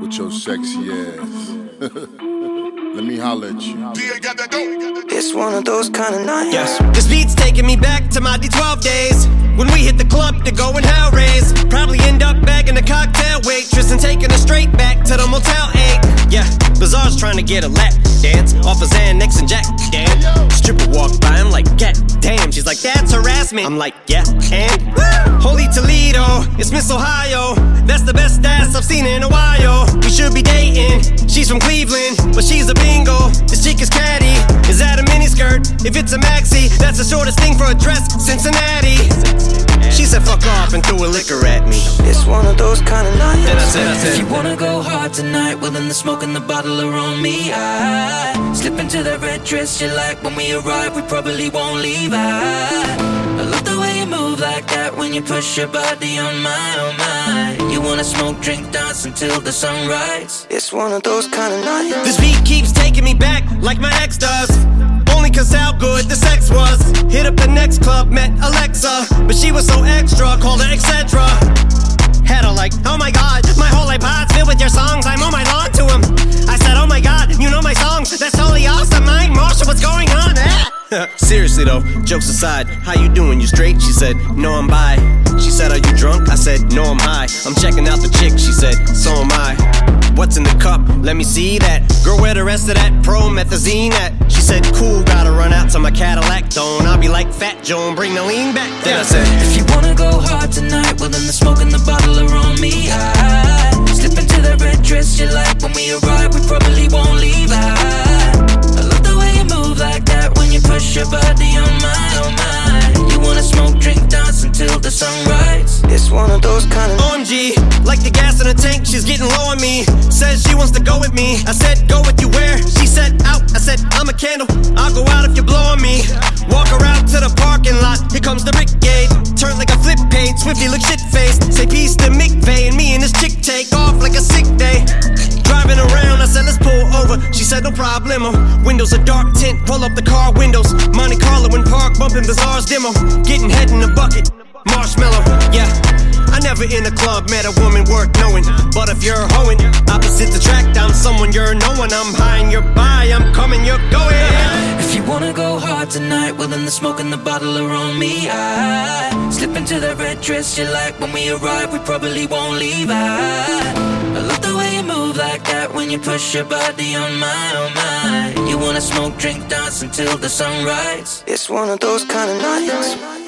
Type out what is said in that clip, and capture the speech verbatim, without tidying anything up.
with your sexy ass. Let me holler at you. It's one of those kind of nights. Yes. This beat's taking me back to my D twelve days, when we hit the club to go and hell raise. Probably end up bagging a cocktail waitress and taking her straight back to the Motel eight. Yeah, Bizarre's trying to get a lap dance off of Xanax and Jack. Damn, stripper walked by, I'm like, God damn. She's like, that's harassment. I'm like, yeah, and woo! Holy Toledo, it's Miss Ohio. That's the best ass I've seen in a while. We should be dating. She's from Cleveland, but she's a bingo. This chick is catty. Is that a miniskirt? If it's a maxi, that's the shortest thing for a dress. Cincinnati. She said fuck off and threw a liquor at me. It's one of those kind of nights. Then I said, I said, if you wanna go hard tonight, well then the smoke and the bottle are on me. I slip into that red dress you like. When we arrive, we probably won't leave. I, I love the way you move like that when you push your body on my, on my. You wanna smoke, drink, dance until the sunrise. It's one of those kind of nights. This beat keeps taking me back like my ex does. Only cause how good the sex was. Hit up the next club, met Alexa, but she was so extra, called her et cetera. Had her like, oh my god, my whole iPod's filled with your songs. I'm on my lawn to him. I said, oh my god, you know my songs. That's totally awesome, Mike Marshall, what's going on? Ah. Seriously though, jokes aside, how you doing? You straight? She said, no, I'm bi. She said, are you drunk? I said, no, I'm high. I'm checking out the chick. She said, so am I. What's in the cup? Let me see that. Girl, where the rest of that promethazine at? She said, cool, gotta run out to my Cadillac. Don't I'll be like Fat Joan, bring the lean back. Then I said, if you wanna go hard tonight, well then the smoke and the bottle are on me. I slip into that red dress you like. When we arrive, we probably won't leave. I, I love the way you move like that when you push your body on my, on mine. You wanna smoke, drink, dance until the sunrise. It's one of those kind of O M G, like the gas in the tank, she's getting low on me. Says she wants to go with me. I said, go with you where? She said, out. I said, I'm a candle. I'll go out if you blow on me. Walk her out to the parking lot. Here comes the brigade. Turn like a flip page. Swifty look shit-faced. Say peace to McVeigh. And me and this chick take off like a sick day. Driving around, I said, let's pull over. She said, no problemo. Windows are dark tint. Pull up the car windows. Monte Carlo in park. Bumping Bizarre's demo. Getting head in the bucket. Marshmallow, yeah. I never in a club met a woman worth knowing. But if you're hoeing, opposite the track, I'm someone you're knowing. I'm high and you're by, I'm coming, you're going. If you wanna go hard tonight, well then the smoke and the bottle are on me. I slip into that red dress you like. When we arrive, we probably won't leave. I, I love the way you move like that when you push your body on my, on my. You wanna smoke, drink, dance until the sunrise. It's one of those kind of nights.